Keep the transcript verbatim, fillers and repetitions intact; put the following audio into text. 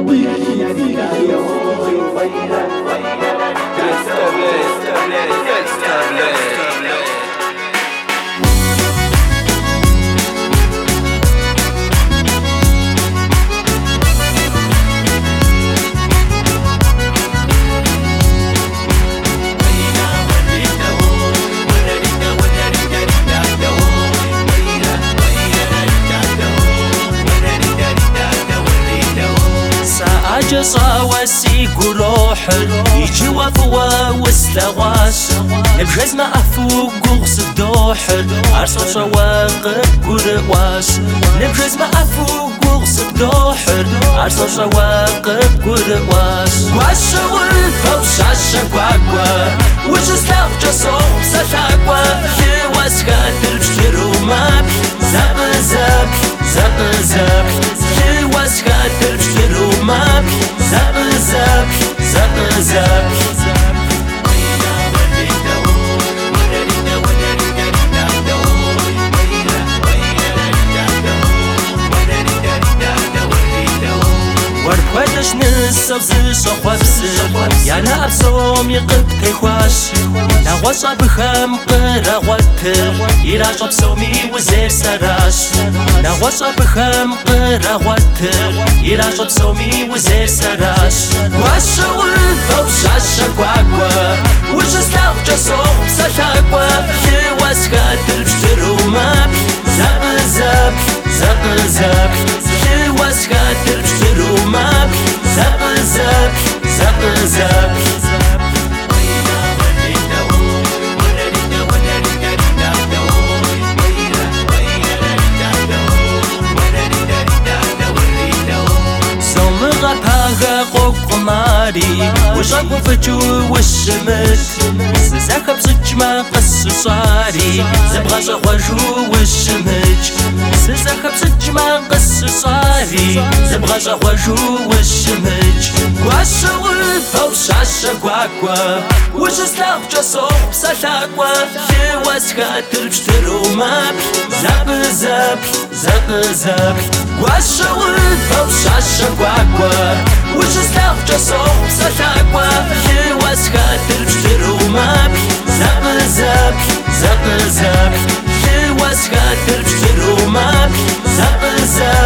جصا وسيق روح يجي وفوا واستغاش نبجز ما أفوق قغص الدوح عرصو شواق قرواش نبجز ما أفوق قغص الدوح عرصو شواق قرواش واشغل فوشاشا قواقوا وجز لاغ جصو سلاقوا لواسكا تلبشترو ماب زب زب زب زب لواسكا تلبشترو ماب زب زب زب زب ورقوتش نسوز شخوابسر يانا أبسوم يقب تيخواش نغوشا بخم قراغوتر إراج أبسومي وزير سراش نغوشا بخم قراغوتر إراج أبسومي وزير سراش واشغل فوشاشا قواقوا وجزلاغ جسوم سلاقوا لواسكا تلبشترو ماب زب زب زب زب لواسكا تلبشترو ماب زب زب زب زب قماري وشاكو فتشو والشمت سزاك بسج ما قص صاري زبغا شخوجو والشمج سزاك بسج ما قص صاري زبغا شخوجو والشمج واشغل فوشاشا قواقوا وجزلاغ جسوق سلاقوا لواسكا تلبشترو ماب زب زب زب زب واشغل فوشاشا قواقوا وجزلاغ جسوق سلاقوا لواسكا تلبشترو ماب زب زب زب زب لواسكا تلبشترو ماب زب زب